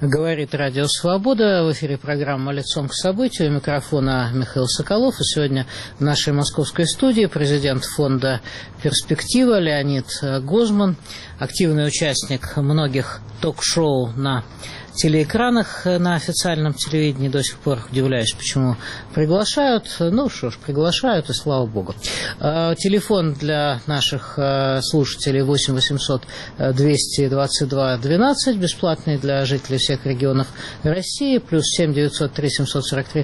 Говорит Радио Свобода. В эфире программа «Лицом к событию». У микрофона Михаил Соколов. И сегодня в нашей московской студии президент фонда «Перспектива» Леонид Гозман, активный участник многих ток-шоу на телеэкранах, на официальном телевидении. До сих пор удивляюсь, почему приглашают. Ну что ж, приглашают, и слава богу. Телефон для наших слушателей 8 800 222 12, бесплатный для жителей всех регионов России, плюс 7 903 743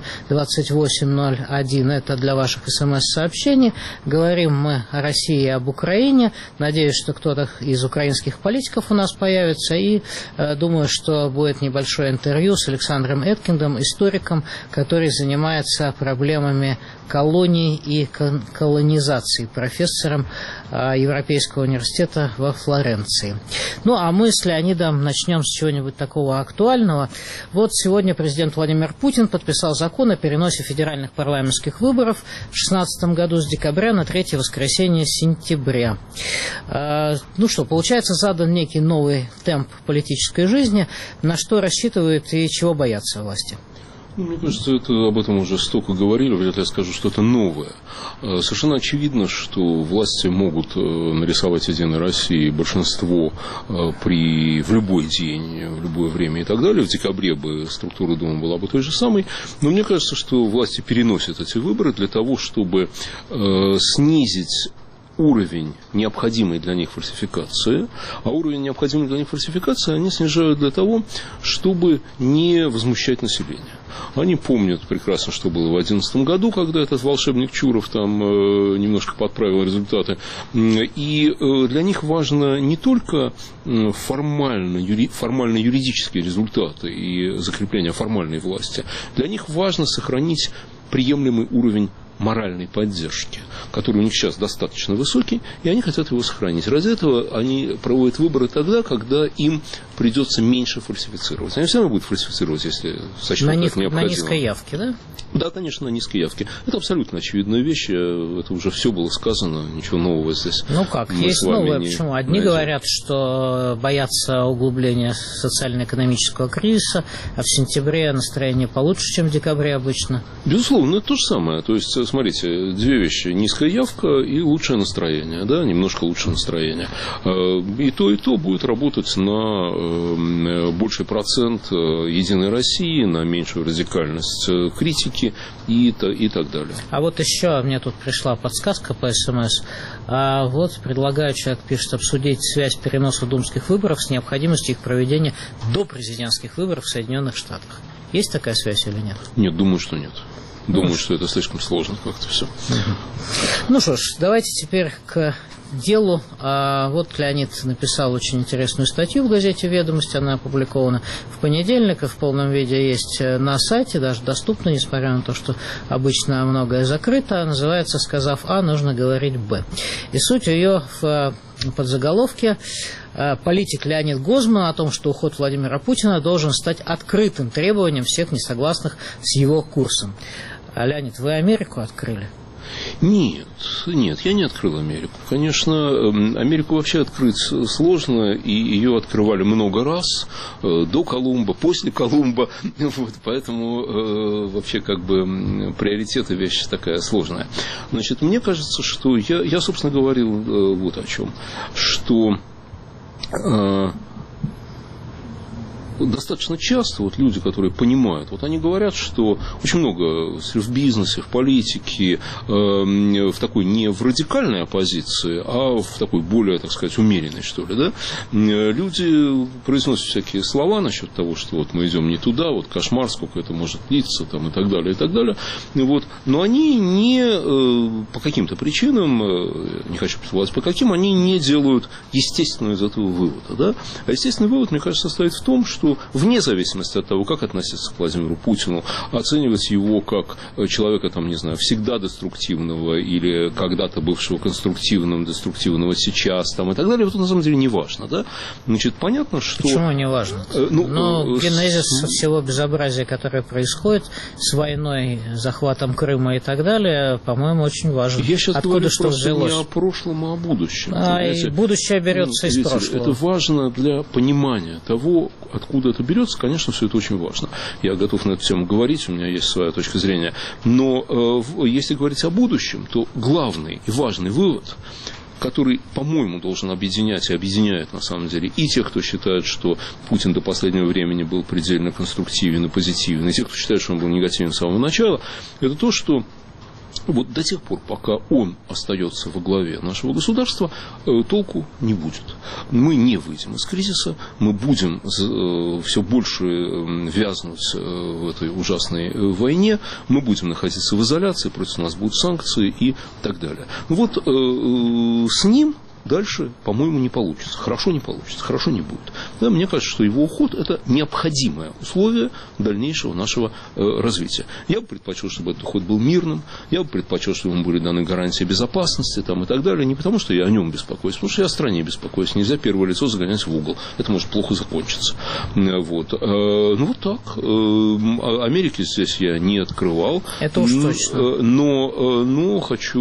2801. Это для ваших СМС-сообщений. Говорим мы о России и об Украине. Надеюсь, что кто-то из украинских политиков у нас появится. И думаю, что будет небольшое интервью с Александром Эткиндом, историком, который занимается проблемами колоний и колонизации, профессором Европейского университета во Флоренции. Ну, а мы с Леонидом начнем с чего-нибудь такого актуального. Вот сегодня президент Владимир Путин подписал закон о переносе федеральных парламентских выборов в 2016 году с декабря на 3 воскресенье сентября. Ну что, получается, задан некий новый темп политической жизни. На что рассчитывают и чего боятся власти? Мне кажется, об этом уже столько говорили, вряд ли я скажу что-то новое. Совершенно очевидно, что власти могут нарисовать «Единой России» большинство в любой день, в любое время и так далее. В декабре бы структура Думы была бы той же самой. Но мне кажется, что власти переносят эти выборы для того, чтобы снизить уровень, необходимый для них фальсификации, а уровень, необходимый для них фальсификации, они снижают для того, чтобы не возмущать население. Они помнят прекрасно, что было в 2011 году, когда этот волшебник Чуров там немножко подправил результаты. И для них важно не только формально-юридические результаты и закрепление формальной власти. Для них важно сохранить приемлемый уровень моральной поддержки, который у них сейчас достаточно высокий, и они хотят его сохранить. Ради этого они проводят выборы тогда, когда им придется меньше фальсифицировать. Они все равно будут фальсифицировать, если сочтут это необходимо. На низкой явке, да? Да, конечно, на низкой явке. Это абсолютно очевидная вещь, это уже все было сказано, ничего нового здесь. Ну как, есть новое, почему? Одни говорят, что боятся углубления социально-экономического кризиса, а в сентябре настроение получше, чем в декабре обычно. Безусловно, это то же самое. То есть, смотрите, две вещи. Низкая явка и лучшее настроение. Да, немножко лучшее настроение. И то будет работать на больший процент «Единой России», на меньшую радикальность критики и так далее. А вот еще мне тут пришла подсказка по СМС. Вот предлагаю, человек пишет, обсудить связь переноса думских выборов с необходимостью их проведения до президентских выборов в Соединенных Штатах. Есть такая связь или нет? Нет, думаю, что нет. Думаю, что это слишком сложно как-то все. Ну что ж, давайте теперь к делу. Вот Леонид написал очень интересную статью в газете «Ведомости». Она опубликована в понедельник и в полном виде есть на сайте, даже доступна, несмотря на то, что обычно многое закрыто. Называется «Сказав А, нужно говорить Б». И суть ее в подзаголовке: политик Леонид Гозман о том, что уход Владимира Путина должен стать открытым требованием всех несогласных с его курсом. Леонид, вы Америку открыли? Нет, я не открыл Америку. Конечно, Америку вообще открыть сложно, и ее открывали много раз, до Колумба, после Колумба, вот, поэтому вообще как бы приоритеты вещь такая сложная. Значит, мне кажется, что я собственно, говорил вот о чем, что достаточно часто вот люди, которые понимают, вот они говорят, что очень много в бизнесе, в политике, в такой не в радикальной оппозиции, а в такой более, так сказать, умеренной, что ли, да, люди произносят всякие слова насчет того, что вот мы идем не туда, вот кошмар, сколько это может длиться, там, и так далее, и так далее. Вот. Но они не по каким-то причинам, не хочу предполагать по каким, они не делают естественного из этого вывода. Да? А естественный вывод, мне кажется, состоит в том, что вне зависимости от того, как относиться к Владимиру Путину, оценивать его как человека, там, не знаю, всегда деструктивного или когда-то бывшего конструктивным, деструктивного сейчас, там, и так далее, вот это на самом деле не важно. Да? Значит, понятно, что... Почему не важно? Генезис всего безобразия, которое происходит с войной, захватом Крыма и так далее, по-моему, очень важен. Я сейчас откуда говорю что просто взялось? Не о прошлом, а о будущем. И будущее берется из прошлого. Это важно для понимания того, откуда откуда это берется, конечно, все это очень важно. Я готов на эту тему говорить, у меня есть своя точка зрения. Но если говорить о будущем, то главный и важный вывод, который, по-моему, должен объединять и объединяет, на самом деле, и тех, кто считает, что Путин до последнего времени был предельно конструктивен и позитивен, и тех, кто считает, что он был негативен с самого начала, это то, что вот до тех пор, пока он остается во главе нашего государства, толку не будет. Мы не выйдем из кризиса, мы будем все больше вязнуть в этой ужасной войне, мы будем находиться в изоляции, против нас будут санкции и так далее. Вот с ним дальше, по-моему, не получится. Хорошо не получится, хорошо не будет. Да, мне кажется, что его уход – это необходимое условие дальнейшего нашего развития. Я бы предпочел, чтобы этот уход был мирным, я бы предпочел, чтобы ему были даны гарантии безопасности там, и так далее. Не потому, что я о нем беспокоюсь, потому что я о стране беспокоюсь. Нельзя первое лицо загонять в угол. Это может плохо закончиться. Вот. Ну, вот так. Америки здесь я не открывал. Это уж точно. Но хочу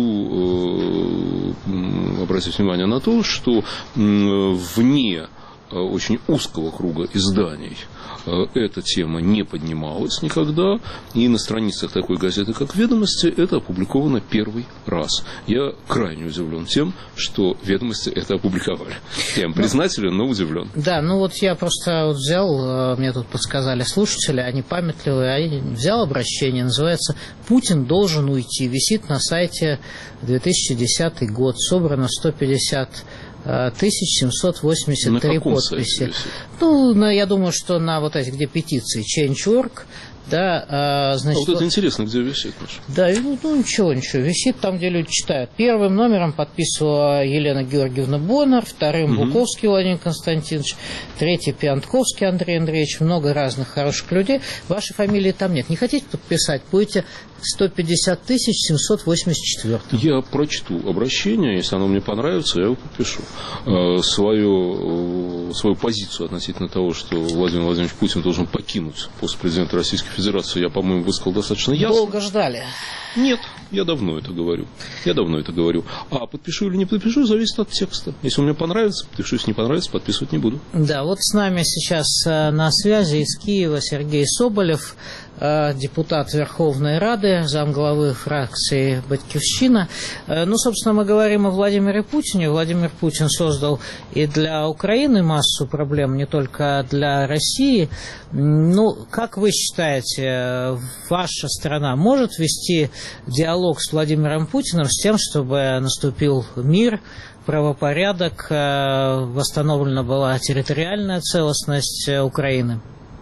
обратить внимание на то, что вне очень узкого круга изданий эта тема не поднималась никогда, и на страницах такой газеты, как «Ведомости», это опубликовано первый раз. Я крайне удивлен тем, что «Ведомости» это опубликовали. Я им признателен, но удивлен. Да, ну вот я просто вот взял, мне тут подсказали слушатели, они памятливые, взял обращение, называется «Путин должен уйти», висит на сайте 2010 год, собрано 150 1783 подписи. Ну, я думаю, что на вот этих, где петиции Change.org, да, значит... А вот это интересно, где висит, Маша? Да, ну ничего, висит там, где люди читают. Первым номером подписывала Елена Георгиевна Боннер, вторым Буковский Владимир Константинович, третий Пиантковский Андрей Андреевич, много разных хороших людей. Вашей фамилии там нет. Не хотите подписать? Будете 150 784. Я прочту обращение, если оно мне понравится, я его подпишу. Свою позицию относительно того, что Владимир Владимирович Путин должен покинуть пост президента Российской Федерации, я, по-моему, высказал достаточно ясно. Долго ждали. Нет, я давно это говорю. А подпишу или не подпишу, зависит от текста. Если он мне понравится, подпишу. Если не понравится, подписывать не буду. Да, вот с нами сейчас на связи из Киева Сергей Соболев, депутат Верховной Рады, замглавы фракции «Батькивщина». Ну, собственно, мы говорим о Владимире Путине. Владимир Путин создал и для Украины массу проблем, не только для России. Ну, как вы считаете, ваша страна может вести диалог с Владимиром Путиным с тем, чтобы наступил мир, правопорядок, восстановлена была территориальная целостность Украины?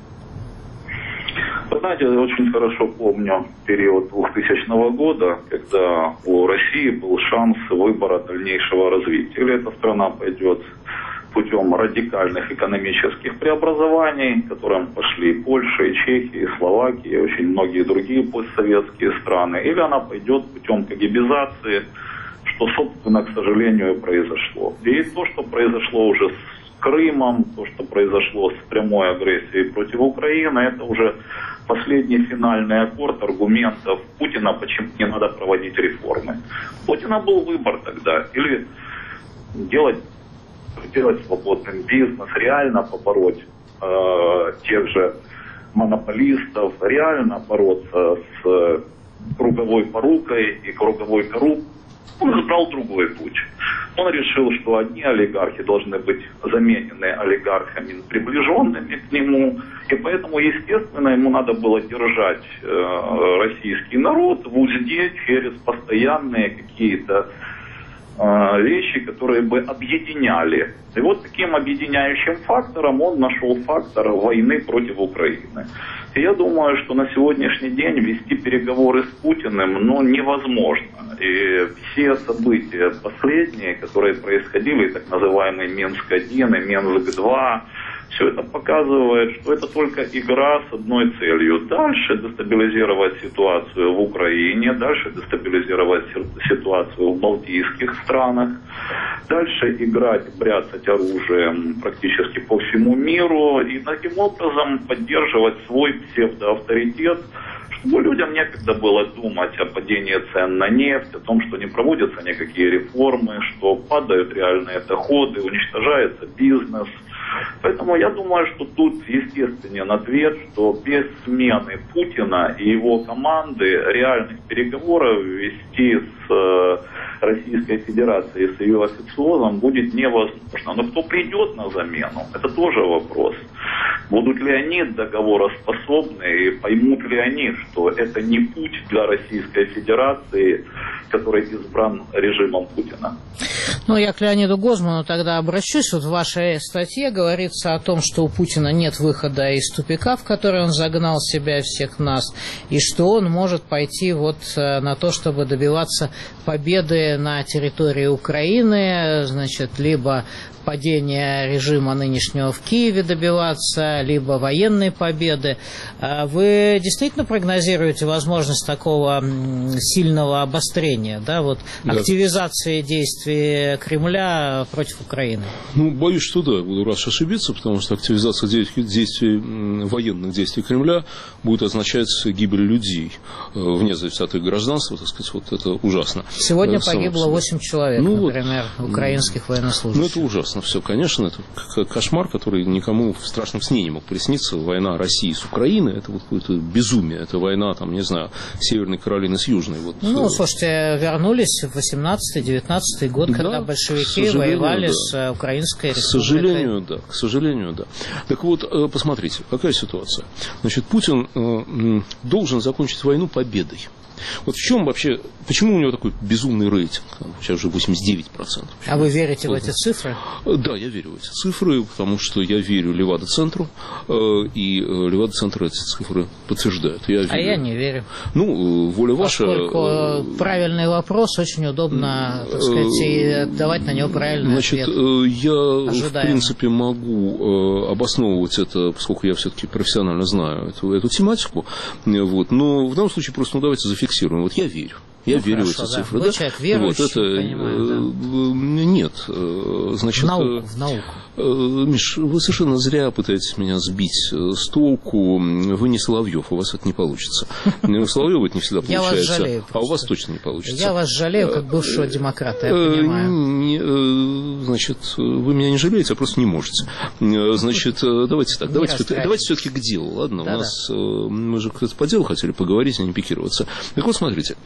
Вы знаете, я очень хорошо помню период 2000 года, когда у России был шанс выбора дальнейшего развития. Или эта страна пойдет путем радикальных экономических преобразований, к которым пошли Польша, и Чехия, и Словакия, и очень многие другие постсоветские страны, или она пойдет путем кагибизации, что, собственно, к сожалению, произошло. И то, что произошло уже с Крымом, то, что произошло с прямой агрессией против Украины, это уже последний финальный аккорд аргументов Путина, почему не надо проводить реформы. У Путина был выбор тогда. Или делать свободный бизнес, реально побороть тех же монополистов, реально бороться с круговой порукой и круговой коррупцией. Он избрал другой путь. Он решил, что одни олигархи должны быть заменены олигархами, приближенными к нему, и поэтому, естественно, ему надо было держать российский народ в узде через постоянные какие-то вещи, которые бы объединяли. И вот таким объединяющим фактором он нашел фактор войны против Украины. И я думаю, что на сегодняшний день вести переговоры с Путиным невозможно. И все события последние, которые происходили, так называемый Минск-1 и Минск-2, все это показывает, что это только игра с одной целью. Дальше дестабилизировать ситуацию в Украине, дальше дестабилизировать ситуацию в балтийских странах, дальше играть, бряцать оружием практически по всему миру и таким образом поддерживать свой псевдоавторитет, чтобы людям некогда было думать о падении цен на нефть, о том, что не проводятся никакие реформы, что падают реальные доходы, уничтожается бизнес, Поэтому я думаю, что тут естественен ответ, что без смены Путина и его команды реальных переговоров вести с Российской Федерацией, с ее официозом будет невозможно. Но кто придет на замену, это тоже вопрос. Будут ли они договороспособны и поймут ли они, что это не путь для Российской Федерации, который избран режимом Путина? Ну, я к Леониду Гозману тогда обращусь. Вот в вашей статье говорится о том, что у Путина нет выхода из тупика, в который он загнал себя и всех нас, и что он может пойти вот на то, чтобы добиваться победы на территории Украины, значит, либо падения режима нынешнего в Киеве добиваться, либо военной победы. Вы действительно прогнозируете возможность такого сильного обострения, да, вот, да, активизации действий Кремля против Украины? Ну, боюсь, что да, буду рад ошибиться, потому что активизация действий, военных действий Кремля будет означать гибель людей, вне зависимости от их гражданства, так сказать, вот это ужасно. Сегодня погибло 8 человек, например, украинских военнослужащих. Ну, это ужасно все, конечно, это кошмар, который никому в страшном сне не мог присниться. Война России с Украиной, это вот какое-то безумие, это война, там, не знаю, Северной Каролины с Южной. Вот. Ну, слушайте, вернулись в 18-19 год, да, когда большевики воевали, да, с Украинской республикой. К сожалению, да. Так вот, посмотрите, какая ситуация. Значит, Путин должен закончить войну победой. Вот в чем вообще, почему у него такой безумный рейтинг? Сейчас уже 89%. А вы верите в эти цифры? Да, я верю в эти цифры, потому что я верю Левада-центру, и Левада-центр эти цифры подтверждает. Я не верю. Ну, воля ваша. Поскольку правильный вопрос, очень удобно, так сказать, и давать на него правильный ответ. Я, в принципе, могу обосновывать это, поскольку я все-таки профессионально знаю эту тематику, вот, но в данном случае просто давайте зафиксируем. Вот я верю. Я верю в эти цифры. Вы человек верующий, вот это, понимаю, да? Нет. Значит, в науку. Миш, вы совершенно зря пытаетесь меня сбить с толку. Вы не Соловьев, у вас это не получится. У Соловьева это не всегда получается. Я вас жалею, а у вас точно не получится. Я вас жалею, как бывшего демократа, я понимаю. Значит, вы меня не жалеете, а просто не можете. Значит, давайте так. Давайте все-таки к делу. Ладно, да, у нас мы же по делу хотели поговорить, а не пикироваться. Так вот, смотрите.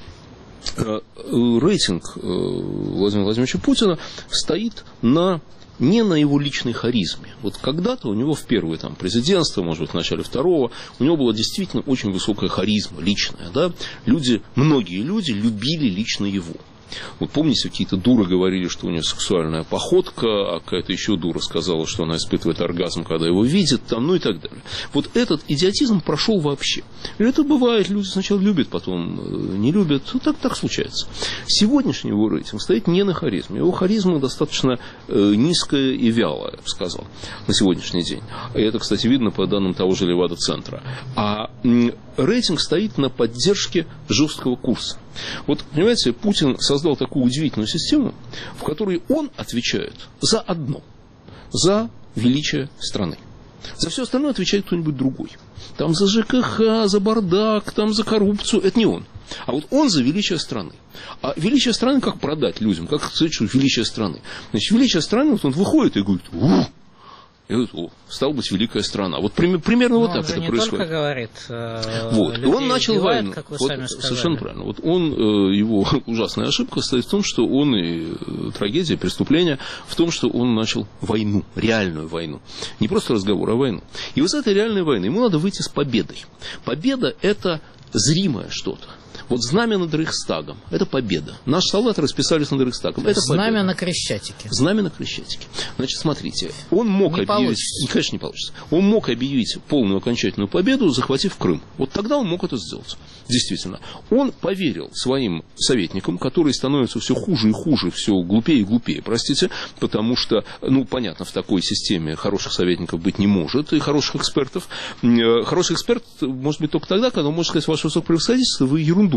Рейтинг Владимира Владимировича Путина стоит не на его личной харизме. Вот когда-то у него в первое там, президентство, может быть, в начале второго, у него была действительно очень высокая харизма личная. Да? Многие люди любили лично его. Вот помните, какие-то дуры говорили, что у нее сексуальная походка, а какая-то еще дура сказала, что она испытывает оргазм, когда его видит, там, ну и так далее. Вот этот идиотизм прошел вообще. И это бывает, люди сначала любят, потом не любят, ну, так случается. Сегодняшний его рейтинг стоит не на харизме. Его харизма достаточно низкая и вялая, я бы сказал, на сегодняшний день. И это, кстати, видно по данным того же Левада-центра. А рейтинг стоит на поддержке жесткого курса. Вот, понимаете, Путин создал такую удивительную систему, в которой он отвечает за одно, за величие страны. За все остальное отвечает кто-нибудь другой. Там за ЖКХ, за бардак, там за коррупцию. Это не он. А вот он за величие страны. А величие страны как продать людям? Как сказать, что величие страны? Значит, величие страны, вот он выходит и говорит: и вот, стала быть великая страна. Вот примерно вот так это происходит. Он не только говорит, вот. И он начал войну. Как вы сами сказали. Совершенно правильно. Вот его ужасная ошибка состоит в том, что он, и трагедия, преступление в том, что он начал войну, реальную войну. Не просто разговор, а войну. И вот с этой реальной войны ему надо выйти с победой. Победа – это зримое что-то. Вот знамя над Рейхстагом – это победа. Наши солдаты расписались над Рейхстагом. Это знамя на Крещатике. Знамя на Крещатике. Значит, смотрите, он мог объявить... Получится. Конечно, не получится. Он мог объявить полную окончательную победу, захватив Крым. Вот тогда он мог это сделать. Действительно. Он поверил своим советникам, которые становятся все хуже и хуже, все глупее и глупее, простите, потому что, ну, понятно, в такой системе хороших советников быть не может, и хороших экспертов. Хороший эксперт может быть только тогда, когда он может сказать: ваше высокопревосходительство, вы ерунду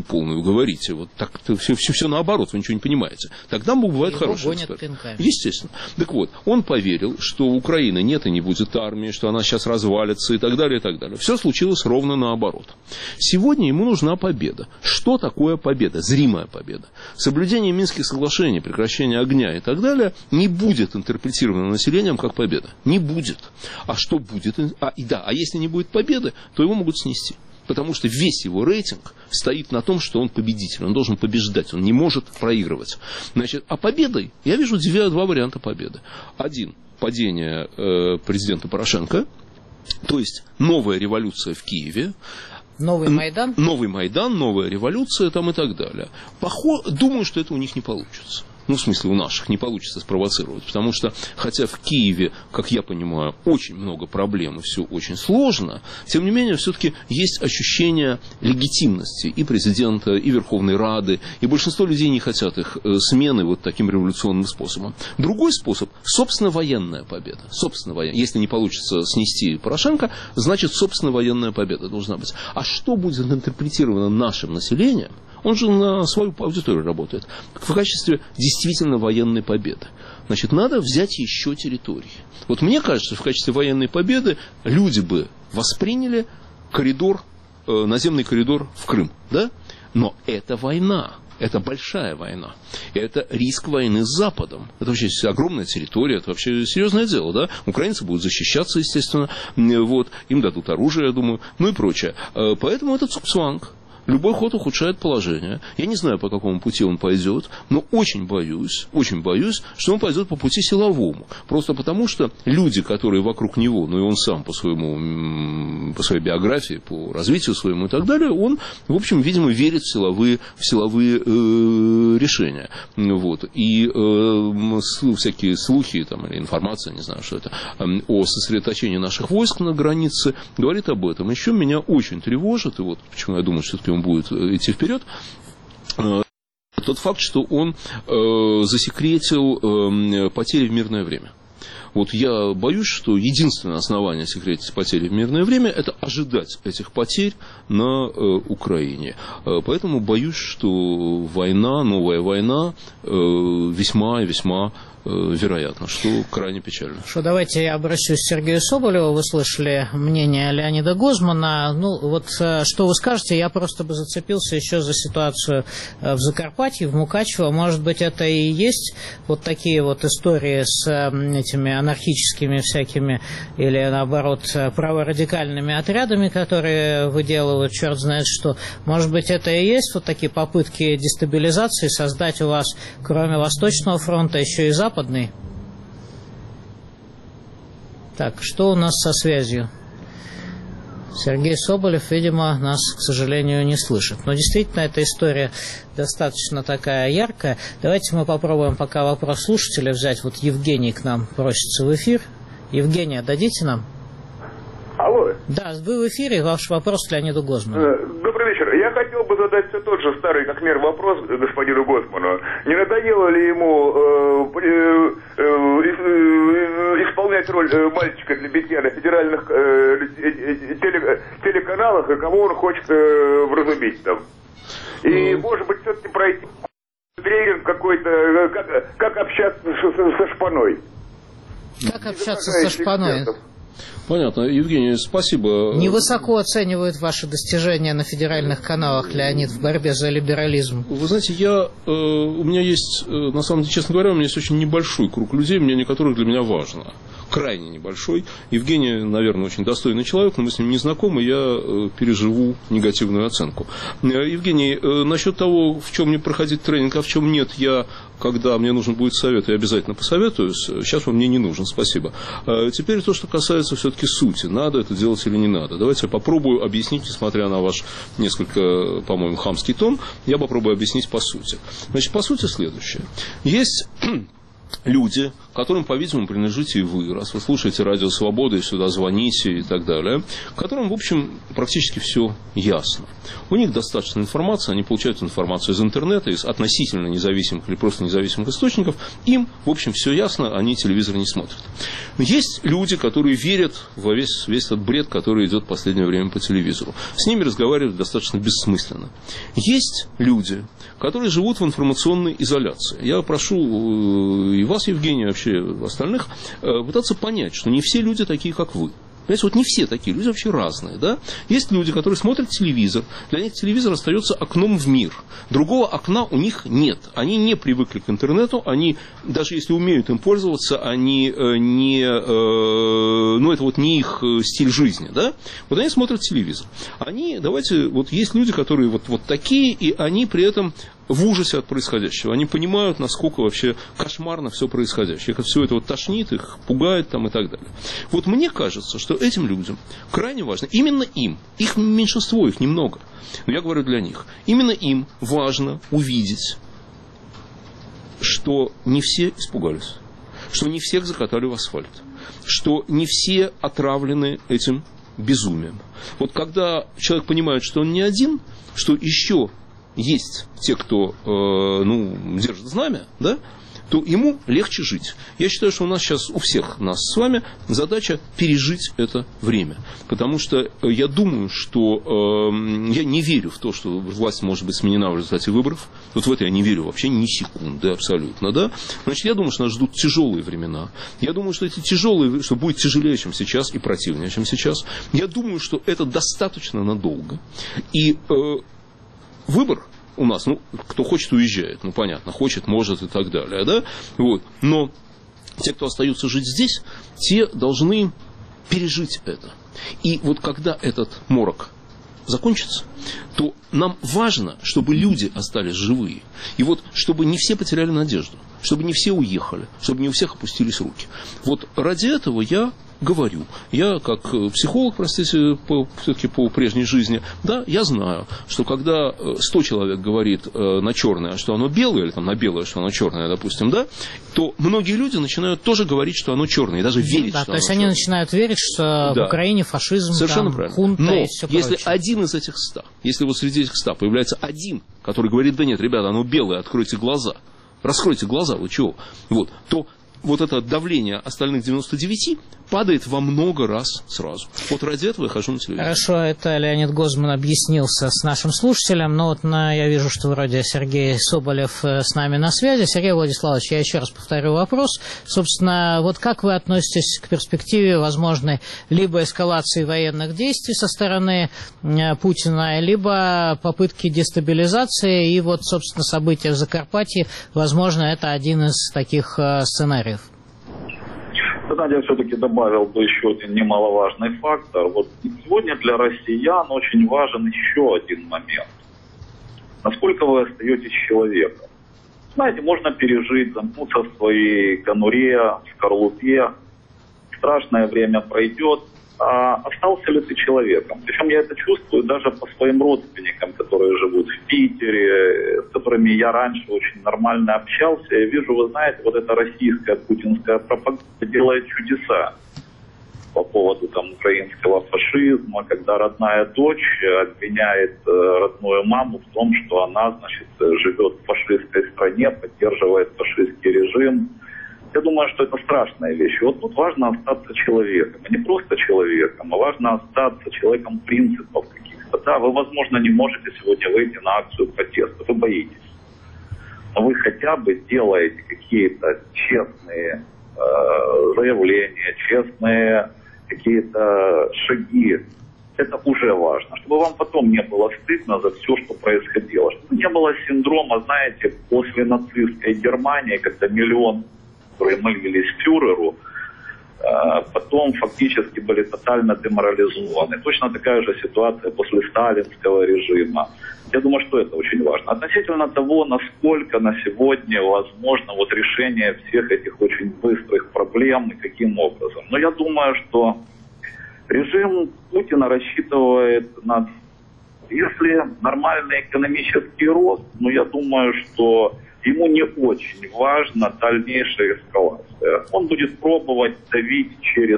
ерунду полную говорите, вот так все наоборот, вы ничего не понимаете. Тогда бывает хороший эксперт. Естественно. Так вот, он поверил, что у Украины нет и не будет армии, что она сейчас развалится и так далее, и так далее. Все случилось ровно наоборот. Сегодня ему нужна победа. Что такое победа? Зримая победа. Соблюдение Минских соглашений, прекращение огня и так далее не будет интерпретировано населением как победа. Не будет. А что будет? А если не будет победы, то его могут снести. Потому что весь его рейтинг стоит на том, что он победитель. Он должен побеждать, он не может проигрывать. Значит, а победой я вижу два варианта победы. Один – падение президента Порошенко, то есть новая революция в Киеве. Новый Майдан? Новый Майдан, новая революция там и так далее. Думаю, что это у них не получится. Ну, в смысле, у наших не получится спровоцировать. Потому что, хотя в Киеве, как я понимаю, очень много проблем и все очень сложно, тем не менее, все-таки есть ощущение легитимности и президента, и Верховной Рады, и большинство людей не хотят их смены вот таким революционным способом. Другой способ – собственно, военная победа. Собственно, военная. Если не получится снести Порошенко, значит, собственно, военная победа должна быть. А что будет интерпретировано нашим населением? Он же на свою аудиторию работает. В качестве действительно военной победы. Значит, надо взять еще территории. Вот мне кажется, в качестве военной победы люди бы восприняли наземный коридор в Крым. Да? Но это война. Это большая война. Это риск войны с Западом. Это вообще огромная территория, это вообще серьезное дело. Да? Украинцы будут защищаться, естественно. Вот. Им дадут оружие, я думаю. Ну и прочее. Поэтому это цугцванг. Любой ход ухудшает положение. Я не знаю, по какому пути он пойдет, но очень боюсь, что он пойдет по пути силовому. Просто потому, что люди, которые вокруг него, ну и он сам по своей биографии, по развитию своему и так далее, он, в общем, видимо, верит в силовые решения. Вот. И всякие слухи там, или информация, не знаю, что это, о сосредоточении наших войск на границе говорит об этом. Еще меня очень тревожит, и вот почему я думаю, что он будет идти вперед, тот факт, что он засекретил потери в мирное время. Вот я боюсь, что единственное основание секретить потери в мирное время – это ожидать этих потерь на Украине. Поэтому боюсь, что война, новая война весьма и весьма вероятно, что крайне печально. Что, давайте я обращусь к Сергею Соболеву. Вы слышали мнение Леонида Гозмана. Ну, вот что вы скажете, я просто бы зацепился еще за ситуацию в Закарпатье, в Мукачево. Может быть, это и есть вот такие вот истории с этими анархическими всякими или, наоборот, праворадикальными отрядами, которые выделывают черт знает что. Может быть, это и есть вот такие попытки дестабилизации, создать у вас, кроме Восточного фронта, еще и Западный. Так, что у нас со связью? Сергей Соболев, видимо, нас, к сожалению, не слышит. Но действительно, эта история достаточно такая яркая. Давайте мы попробуем пока вопрос слушателя взять. Вот Евгений к нам просится в эфир. Евгения, дадите нам? Алло. Да, вы в эфире, ваш вопрос Леониду Гозману. Добрый вечер. Я хотел бы задать все тот же старый, как мир, вопрос господину Гозману. Не надоело ли ему исполнять роль мальчика для битья на федеральных телеканалах, и кого он хочет вразумить там? И, может быть, все-таки пройти тренинг какой-то, как общаться со шпаной. Как общаться со шпаной? Понятно. Евгений, спасибо. Невысоко оценивают ваши достижения на федеральных каналах, Леонид, в борьбе за либерализм. Вы знаете, у меня есть, на самом деле, честно говоря, у меня есть очень небольшой круг людей, мнение которых для меня важно. Крайне небольшой. Евгений, наверное, очень достойный человек, но мы с ним не знакомы, я переживу негативную оценку. Евгений, насчет того, в чем мне проходить тренинг, а в чем нет, когда мне нужен будет совет, я обязательно посоветуюсь. Сейчас он мне не нужен, спасибо. Теперь то, что касается все-таки сути, надо это делать или не надо. Давайте я попробую объяснить, несмотря на ваш несколько, по-моему, хамский тон, я попробую объяснить по сути. Значит, по сути следующее. Есть люди, которым, по-видимому, принадлежите и вы, раз вы слушаете «Радио Свобода» и сюда звоните и так далее, которым, в общем, практически все ясно. У них достаточно информации, они получают информацию из интернета, из относительно независимых или просто независимых источников, им, в общем, все ясно, они телевизор не смотрят. Есть люди, которые верят во весь этот бред, который идет в последнее время по телевизору. С ними разговаривать достаточно бессмысленно. Есть люди, которые живут в информационной изоляции. Я прошу и вас, Евгений, и вообще остальных пытаться понять, что не все люди такие, как вы. Понимаете, вот не все такие, люди вообще разные, да? Есть люди, которые смотрят телевизор, для них телевизор остается окном в мир. Другого окна у них нет. Они не привыкли к интернету, они, даже если умеют им пользоваться, они не, это вот не их стиль жизни, да? Вот они смотрят телевизор. Вот есть люди, которые вот такие, и они при этом в ужасе от происходящего. Они понимают, насколько вообще кошмарно все происходящее. Их все это вот тошнит, их пугает там и так далее. Вот мне кажется, что этим людям крайне важно, именно им, их меньшинство, их немного, но я говорю для них, именно им важно увидеть, что не все испугались, что не всех закатали в асфальт, что не все отравлены этим безумием. Вот когда человек понимает, что он не один, что еще есть те, кто держит знамя, да, то ему легче жить. Я считаю, что у нас сейчас, у всех нас с вами, задача пережить это время. Потому что я думаю, что я не верю в то, что власть может быть сменена в результате выборов. Вот в это я не верю вообще ни секунды абсолютно. Да? Значит, я думаю, что нас ждут тяжелые времена. Я думаю, что эти тяжелые, что будет тяжелее, чем сейчас, и противнее, чем сейчас. Я думаю, что это достаточно надолго. И выбор у нас, кто хочет, уезжает, понятно, хочет, может и так далее, да, вот, но те, кто остаются жить здесь, те должны пережить это. И вот когда этот морок закончится, то нам важно, чтобы люди остались живые. И вот, чтобы не все потеряли надежду, чтобы не все уехали, чтобы не у всех опустились руки. Вот ради этого я говорю. Я, как психолог, простите, все-таки по прежней жизни, да, я знаю, что когда 100 человек говорит на черное, что оно белое, или там на белое, что оно черное, допустим, да, то многие люди начинают тоже говорить, что оно черное, и даже верить, что то есть они начинают верить, что в Украине фашизм, совершенно там, хунта. Но и все если прочее. один из этих 100, если вот среди этих 100 появляется один, который говорит, да нет, ребята, оно белое, откройте глаза, раскройте глаза, вы чего, вот, то вот это давление остальных 99 падает во много раз сразу. Вот ради этого я хожу на телевизор. Хорошо, это Леонид Гозман объяснился с нашим слушателем, но вот я вижу, что вроде Сергей Соболев с нами на связи. Сергей Владиславович, я еще раз повторю вопрос. Собственно, вот как вы относитесь к перспективе возможной либо эскалации военных действий со стороны Путина, либо попытки дестабилизации, и вот, собственно, события в Закарпатье, возможно, это один из таких сценариев? Знаете, я все-таки добавил бы еще один немаловажный фактор. Вот сегодня для россиян очень важен еще один момент. Насколько вы остаетесь человеком. Знаете, можно пережить, замкнуться в своей конуре, в скорлупе. Страшное время пройдет. А остался ли ты человеком? Причем я это чувствую даже по своим родственникам, которые живут в Питере, с которыми я раньше очень нормально общался. Я вижу, вы знаете, вот эта российская путинская пропаганда делает чудеса по поводу там украинского фашизма, когда родная дочь обвиняет родную маму в том, что она, значит, живет в фашистской стране, поддерживает фашистский режим. Я думаю, что это страшная вещь. Вот тут важно остаться человеком. И не просто человеком, а важно остаться человеком принципов каких-то. Да, вы, возможно, не можете сегодня выйти на акцию протеста. Вы боитесь. Но вы хотя бы делаете какие-то честные заявления, честные какие-то шаги. Это уже важно. Чтобы вам потом не было стыдно за все, что происходило. Чтобы не было синдрома, знаете, после нацистской Германии, когда миллион, которые молились фюреру, потом фактически были тотально деморализованы. Точно такая же ситуация после сталинского режима. Я думаю, что это очень важно. Относительно того, насколько на сегодня возможно вот решение всех этих очень быстрых проблем и каким образом. Но я думаю, что режим Путина рассчитывает на... Если нормальный экономический рост, я думаю, что ему не очень важна дальнейшая эскалация. Он будет пробовать давить через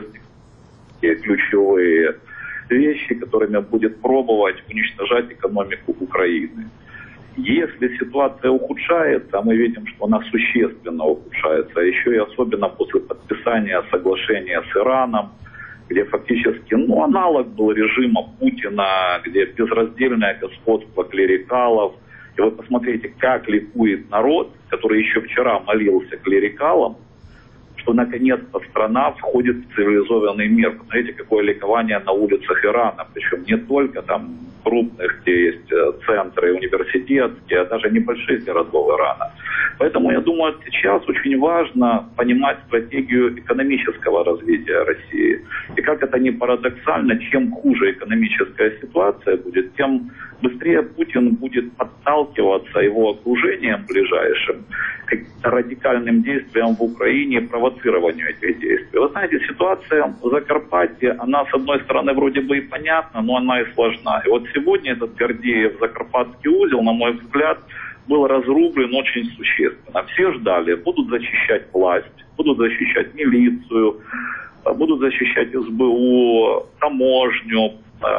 ключевые вещи, которыми будет пробовать уничтожать экономику Украины. Если ситуация ухудшается, мы видим, что она существенно ухудшается, а еще и особенно после подписания соглашения с Ираном, где фактически аналог был режима Путина, где безраздельное господство клерикалов. И вы посмотрите, как ликует народ, который еще вчера молился клерикалам, что наконец-то страна входит в цивилизованный мир. Посмотрите, какое ликование на улицах Ирана. Причем не только там крупных, где есть центры университетские, а даже небольших городов Ирана. Поэтому я думаю, сейчас очень важно понимать стратегию экономического развития России. И как это ни парадоксально, чем хуже экономическая ситуация будет, тем быстрее Путин будет подталкиваться его окружением ближайшим к радикальным действиям в Украине и провоцированию этих действий. Вы знаете, ситуация в Закарпатье, она с одной стороны вроде бы и понятна, но она и сложна. И вот сегодня этот Гордеев-Закарпатский узел, на мой взгляд, был разрублен очень существенно. Все ждали, будут защищать власть, будут защищать милицию, будут защищать СБУ, таможню,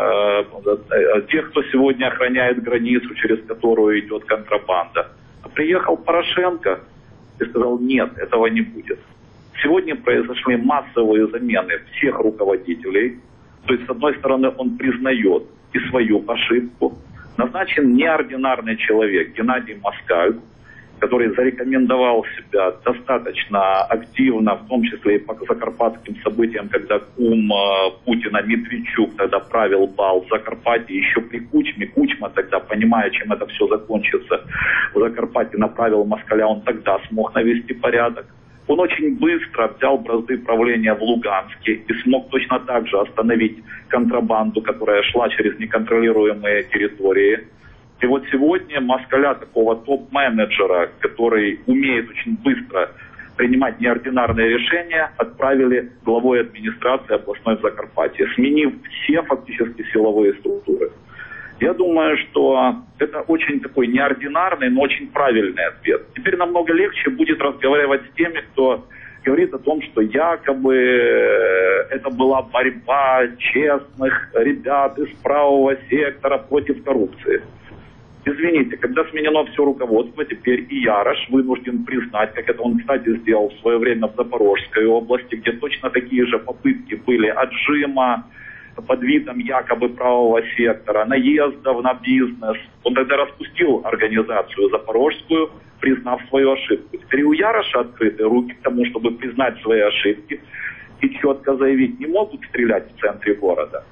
тех, кто сегодня охраняет границу, через которую идет контрабанда. Приехал Порошенко и сказал: нет, этого не будет. Сегодня произошли массовые замены всех руководителей. То есть, с одной стороны, он признает и свою ошибку. Назначен неординарный человек Геннадий Москаль, который зарекомендовал себя достаточно активно, в том числе и по закарпатским событиям, когда кум Путина Медведчук тогда правил бал в Закарпатье, еще при Кучме. Кучма тогда, понимая, чем это все закончится, в Закарпатье направил Москаля, он тогда смог навести порядок. Он очень быстро взял бразды правления в Луганске и смог точно так же остановить контрабанду, которая шла через неконтролируемые территории. И вот сегодня Москаля, такого топ-менеджера, который умеет очень быстро принимать неординарные решения, отправили главой администрации областной в Закарпатье, сменив все фактически силовые структуры. Я думаю, что это очень такой неординарный, но очень правильный ответ. Теперь намного легче будет разговаривать с теми, кто говорит о том, что якобы это была борьба честных ребят из правого сектора против коррупции. Извините, когда сменено все руководство, теперь и Ярош вынужден признать, как это он, кстати, сделал в свое время в Запорожской области, где точно такие же попытки были отжима под видом якобы правого сектора, наездов на бизнес. Он тогда распустил организацию Запорожскую, признав свою ошибку. Теперь у Яроша открыты руки к тому, чтобы признать свои ошибки и четко заявить: не могут стрелять в центре города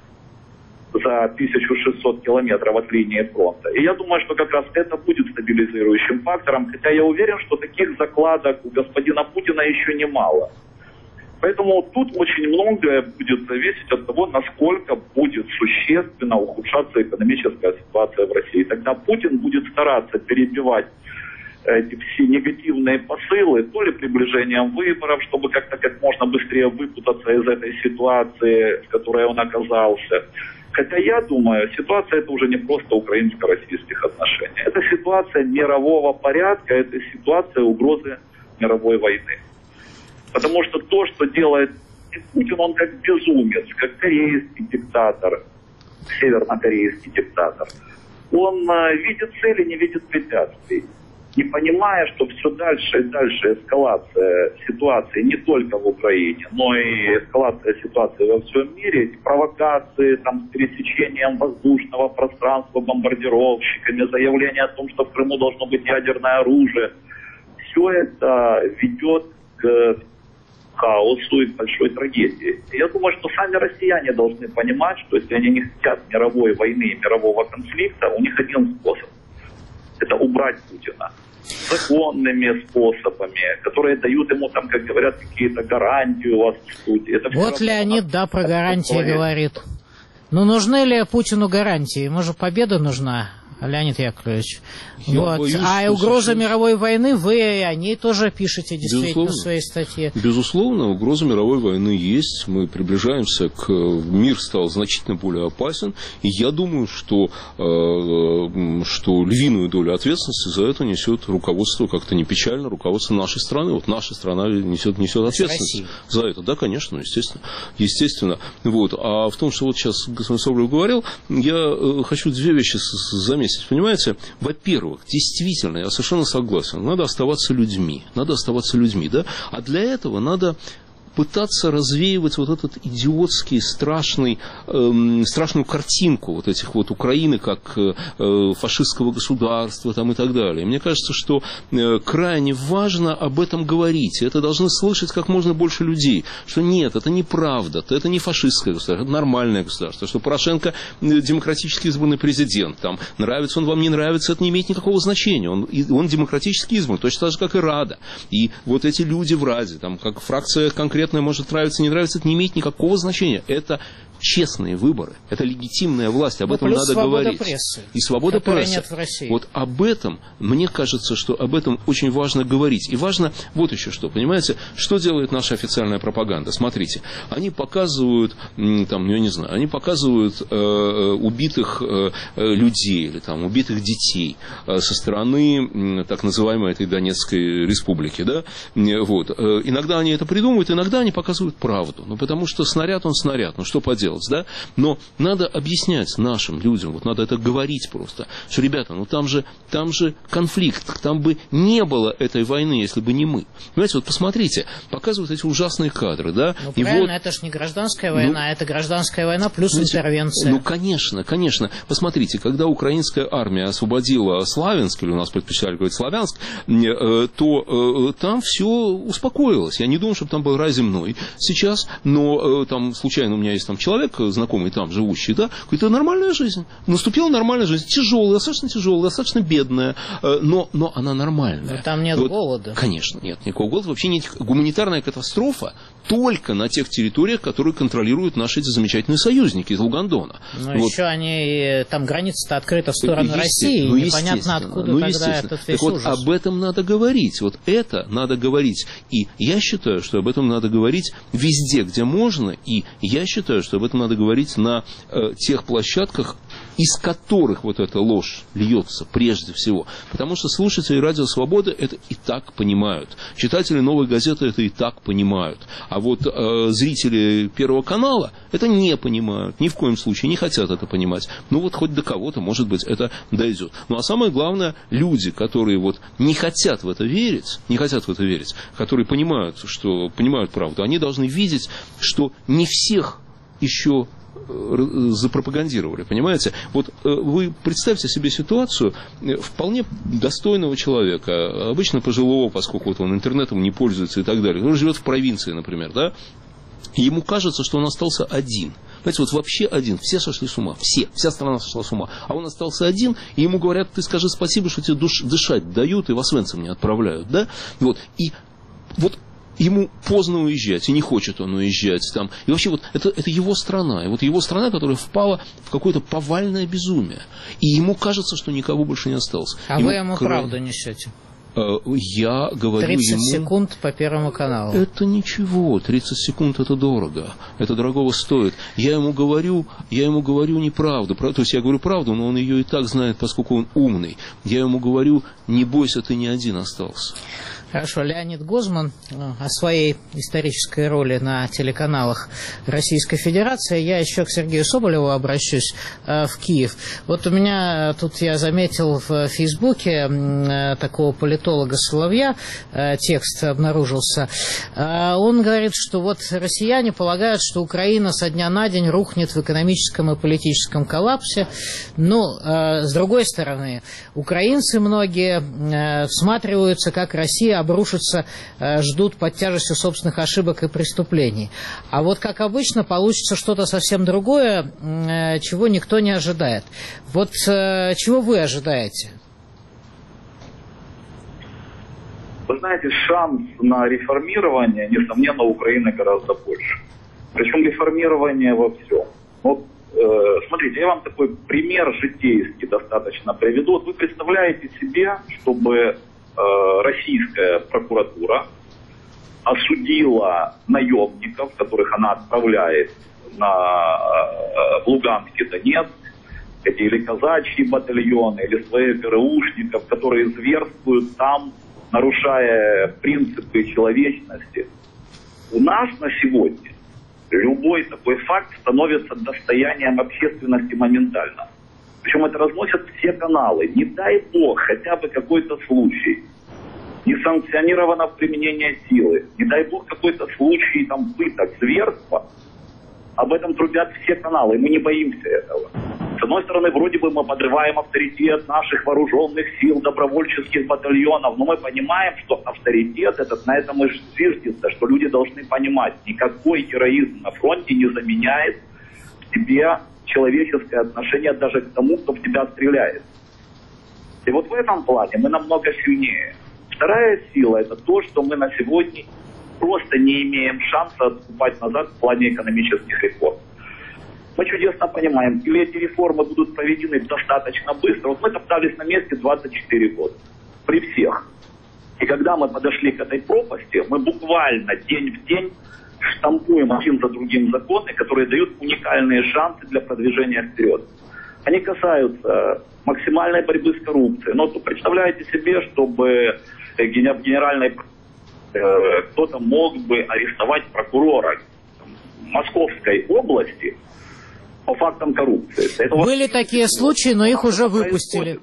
за 1600 километров от линии фронта. И я думаю, что как раз это будет стабилизирующим фактором, хотя я уверен, что таких закладок у господина Путина еще немало. Поэтому тут очень многое будет зависеть от того, насколько будет существенно ухудшаться экономическая ситуация в России. Тогда Путин будет стараться перебивать эти все негативные посылы, то ли приближением выборов, чтобы как-то как можно быстрее выпутаться из этой ситуации, в которой он оказался. Хотя я думаю, ситуация это уже не просто украинско-российских отношений. Это ситуация мирового порядка, это ситуация угрозы мировой войны. Потому что то, что делает Путин, он как безумец, как корейский диктатор, севернокорейский диктатор. Он видит цели, не видит препятствий. Не понимая, что все дальше и дальше эскалация ситуации не только в Украине, но и эскалация ситуации во всем мире, эти провокации там, с пересечением воздушного пространства бомбардировщиками, заявление о том, что в Крыму должно быть ядерное оружие, все это ведет к хаосу и большой трагедии. И я думаю, что сами россияне должны понимать, что если они не хотят мировой войны и мирового конфликта, у них один способ. Это убрать Путина законными способами, которые дают ему, там, как говорят, какие-то гарантии у вас в студии. Это вот Леонид, да, про гарантии говорит. Ну, нужны ли Путину гарантии? Ему же победа нужна. Леонид Яковлевич. Боюсь, а угроза мировой войны, вы и они тоже пишете действительно в своей статье. Безусловно, угроза мировой войны есть. Мы приближаемся мир стал значительно более опасен. И я думаю, что львиную долю ответственности за это несет руководство, как-то не печально, руководство нашей страны. Вот наша страна несет ответственность за это. Да, конечно, естественно. Вот. А в том, что вот сейчас господин Соболев говорил, я хочу две вещи заметить. Понимаете, во-первых, действительно, я совершенно согласен, надо оставаться людьми, да, а для этого надо пытаться развеивать вот этот идиотский, страшную картинку вот этих вот Украины как фашистского государства там и так далее. Мне кажется, что крайне важно об этом говорить. Это должны слышать как можно больше людей, что нет, это неправда, это не фашистское государство, это нормальное государство, что Порошенко демократически избранный президент, там, нравится он вам, не нравится, это не имеет никакого значения. Он демократически избран, точно так же, как и Рада. И вот эти люди в Раде, там, как фракция конкретно может нравиться, не нравится, это не имеет никакого значения. Это честные выборы, это легитимная власть, об этом надо говорить. Прессы, и свобода прессы. Нет в России. Вот об этом, мне кажется, что об этом очень важно говорить. И важно вот еще что, понимаете, что делает наша официальная пропаганда. Смотрите, они показывают, там, я не знаю, они показывают убитых людей или там, убитых детей со стороны так называемой этой Донецкой республики. Да? Вот. Иногда они это придумывают, иногда они показывают правду. Ну, потому что снаряд, он снаряд. Ну, что поделать? Да? Но надо объяснять нашим людям, вот надо это говорить просто, что, ребята, ну там же конфликт, там бы не было этой войны, если бы не мы. Понимаете, вот посмотрите, показывают эти ужасные кадры, да? Ну, и правильно, вот, это же не гражданская война, это гражданская война плюс интервенция. Ну, конечно. Посмотрите, когда украинская армия освободила Славянск, или у нас предпочитали говорить Славянск, то там все успокоилось. Я не думаю, чтобы там был рай земной сейчас, но там случайно у меня есть там человек, знакомый там живущий, да, говорит, это нормальная жизнь. Наступила нормальная жизнь. Тяжелая, достаточно бедная, но она нормальная. Но там нет голода. Конечно, нет никакого голода. Вообще нет. Гуманитарная катастрофа только на тех территориях, которые контролируют наши эти замечательные союзники из Лугандона. Но вот. Еще они, там граница-то открыта в сторону России, непонятно откуда тогда этот весь ужас. Вот об этом надо говорить. Вот это надо говорить. И я считаю, что об этом надо говорить везде, где можно. И я считаю, что об этом надо говорить на тех площадках, из которых вот эта ложь льется прежде всего. Потому что слушатели Радио Свобода это и так понимают. Читатели Новой газеты это и так понимают. А вот зрители Первого канала это не понимают. Ни в коем случае не хотят это понимать. Ну вот хоть до кого-то, может быть, это дойдет. Ну а самое главное, люди, которые вот не хотят в это верить, которые понимают правду, они должны видеть, что не всех еще запропагандировали, понимаете? Вот вы представьте себе ситуацию вполне достойного человека, обычно пожилого, поскольку вот он интернетом не пользуется и так далее. Он живет в провинции, например, да? Ему кажется, что он остался один. Понимаете, вот вообще один. Все сошли с ума. Вся страна сошла с ума. А он остался один, и ему говорят, ты скажи спасибо, что тебе дышать дают, и в Освенцим не отправляют, да? Вот. И вот ему поздно уезжать, и не хочет он уезжать там. И вообще вот это его страна. И вот его страна, которая впала в какое-то повальное безумие. И ему кажется, что никого больше не осталось. А вы ему правду несете? Я говорю 30 ему... секунд по Первому каналу. Это ничего, 30 секунд это дорого. Это дорогого стоит. Я ему говорю неправду. То есть я говорю правду, но он ее и так знает, поскольку он умный. Я ему говорю, не бойся, ты не один остался. Хорошо, Леонид Гозман о своей исторической роли на телеканалах Российской Федерации. Я еще к Сергею Соболеву обращусь в Киев. Вот у меня тут я заметил в Фейсбуке такого политолога Соловья, текст обнаружился. Он говорит, что вот россияне полагают, что Украина со дня на день рухнет в экономическом и политическом коллапсе. Но, с другой стороны, украинцы многие всматриваются, как Россия обрушатся, ждут под тяжестью собственных ошибок и преступлений. А вот, как обычно, получится что-то совсем другое, чего никто не ожидает. Вот чего вы ожидаете? Вы знаете, шанс на реформирование, несомненно, у Украины гораздо больше. Причем реформирование во всем. Вот смотрите, я вам такой пример житейский достаточно приведу. Вот вы представляете себе, чтобы российская прокуратура осудила наемников, которых она отправляет в Луганский Донецк, или казачьи батальоны, или своих ГРУшников, которые зверствуют там, нарушая принципы человечности. У нас на сегодня любой такой факт становится достоянием общественности моментально. Причем это разносят все каналы. Не дай бог, хотя бы какой-то случай несанкционированного применения силы, не дай бог какой-то случай там пыток, зверства, об этом трубят все каналы, и мы не боимся этого. С одной стороны, вроде бы мы подрываем авторитет наших вооруженных сил, добровольческих батальонов, но мы понимаем, что авторитет этот на этом и зиждется, что люди должны понимать, никакой героизм на фронте не заменяет в тебе человеческое отношение даже к тому, кто в тебя стреляет. И вот в этом плане мы намного сильнее. Вторая сила – это то, что мы на сегодня просто не имеем шанса отступать назад в плане экономических реформ. Мы чудесно понимаем, или эти реформы будут проведены достаточно быстро. Вот мы топтались на месте 24 года. При всех. И когда мы подошли к этой пропасти, мы буквально день в день штампуем один за другим законы, которые дают уникальные шансы для продвижения вперед. Они касаются максимальной борьбы с коррупцией. Но представляете себе, чтобы в генеральной кто-то мог бы арестовать прокурора Московской области по фактам коррупции. Были такие случаи, но их уже выпустили.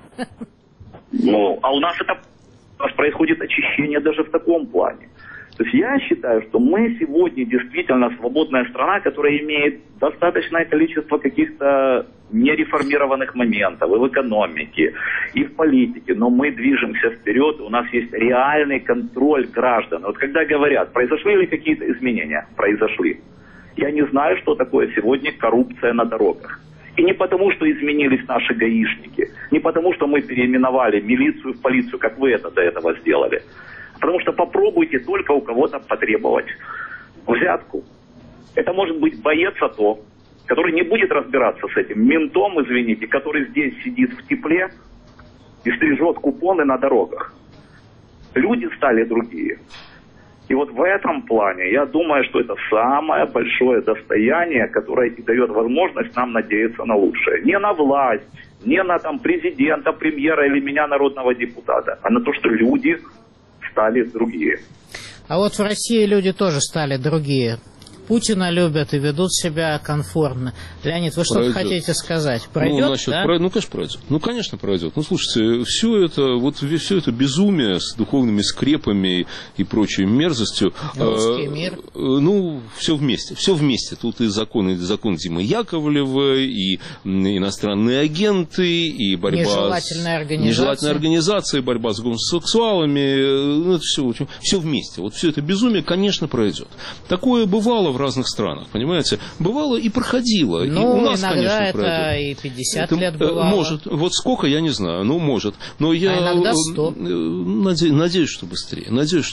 Ну, а у нас происходит очищение даже в таком плане. То есть я считаю, что мы сегодня действительно свободная страна, которая имеет достаточное количество каких-то нереформированных моментов и в экономике, и в политике, но мы движемся вперед, у нас есть реальный контроль граждан. Вот когда говорят, произошли ли какие-то изменения? Произошли. Я не знаю, что такое сегодня коррупция на дорогах. И не потому, что изменились наши гаишники, не потому, что мы переименовали милицию в полицию, как вы это до этого сделали. Потому что попробуйте только у кого-то потребовать взятку. Это может быть боец АТО, который не будет разбираться с этим ментом, извините, который здесь сидит в тепле и стрижет купоны на дорогах. Люди стали другие. И вот в этом плане я думаю, что это самое большое достояние, которое и дает возможность нам надеяться на лучшее. Не на власть, не на там президента, премьера или меня, народного депутата, а на то, что люди стали другие. А вот в России люди тоже стали другие. Путина любят и ведут себя конформно. Леонид, вы что-то хотите сказать? Пройдет, да? Ну, конечно, пройдет. Ну, конечно, пройдет. Ну, слушайте, все это безумие с духовными скрепами и прочей мерзостью. Русский мир. Ну, все вместе. Все вместе. Тут и закон Димы Яковлева, и иностранные агенты, и борьба нежелательная организация, борьба с гомосексуалами. Ну, это все вместе. Вот все это безумие, конечно, пройдет. Такое бывало в разных странах, понимаете? Бывало и проходило. Ну, и у нас, иногда конечно, это пройдет. И 50 лет бывало. Может. Вот сколько, я не знаю. Ну, может. Но я иногда 100. Надеюсь, что быстрее.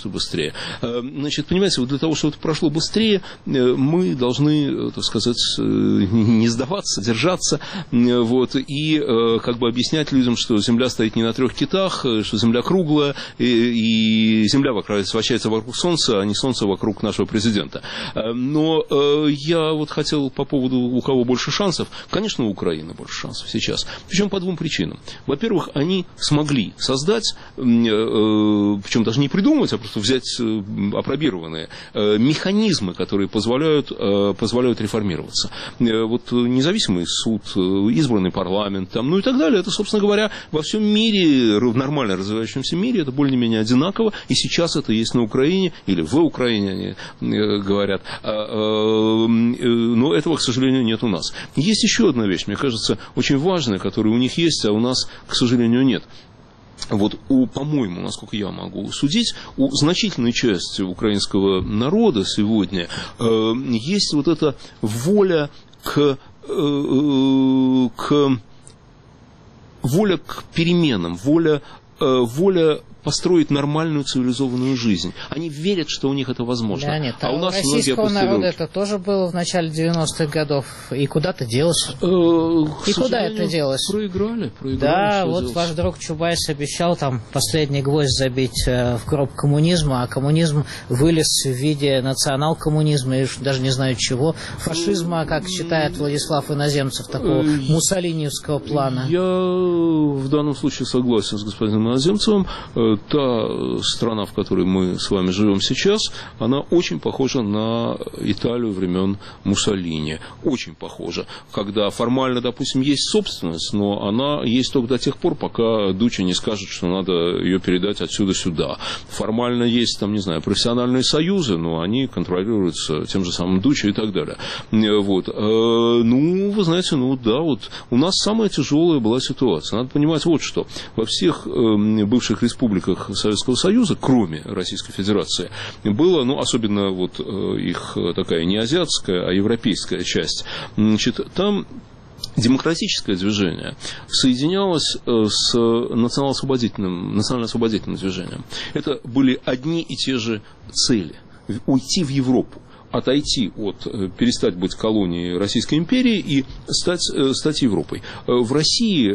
Значит, понимаете, вот для того, чтобы это прошло быстрее, мы должны, так сказать, не сдаваться, держаться, вот, и как бы объяснять людям, что Земля стоит не на 3 китах, что Земля круглая, и Земля вращается вокруг Солнца, а не Солнце вокруг нашего президента. Но я вот хотел по поводу, у кого больше шансов. Конечно, у Украины больше шансов сейчас. Причем по 2 причинам. Во-первых, они смогли создать, причем даже не придумывать, а просто взять апробированные механизмы, которые позволяют реформироваться. Вот независимый суд, избранный парламент, там, ну и так далее. Это, собственно говоря, во всем мире, в нормально развивающемся мире, это более-менее одинаково. И сейчас это есть на Украине, или в Украине, они говорят. Но этого, к сожалению, нет у нас. Есть еще одна вещь, мне кажется, очень важная, которая у них есть, а у нас, к сожалению, нет. Вот, по-моему, насколько я могу судить, у значительной части украинского народа сегодня есть вот эта воля к воля к переменам, воля построить нормальную цивилизованную жизнь. Они верят, что у них это возможно. Леонид, а у нас российского многие опустили народа руки. это тоже было в начале 90-х годов. И куда-то делось. И куда это делось? Проиграли. Да, вот делать? Ваш друг Чубайс обещал там последний гвоздь забить в гроб коммунизма, а коммунизм вылез в виде национал-коммунизма и даже не знаю чего. Фашизма, как считает Владислав Иноземцев, такого муссолиниевского плана. Я в данном случае согласен с господином Иноземцевым. Та страна, в которой мы с вами живем сейчас, она очень похожа на Италию времен Муссолини. Очень похожа. Когда формально, допустим, есть собственность, но она есть только до тех пор, пока Дуччи не скажет, что надо ее передать отсюда сюда. Формально есть, там, не знаю, профессиональные союзы, но они контролируются тем же самым Дуччи и так далее. Вот. Ну, вы знаете, ну да, вот у нас самая тяжелая была ситуация. Надо понимать вот что. Во всех бывших республиках Советского Союза, кроме Российской Федерации, было, ну, особенно вот их такая не азиатская, а европейская часть, значит, там демократическое движение соединялось с национально-освободительным движением. Это были одни и те же цели. Уйти в Европу, отойти от, перестать быть колонией Российской империи и стать Европой. В России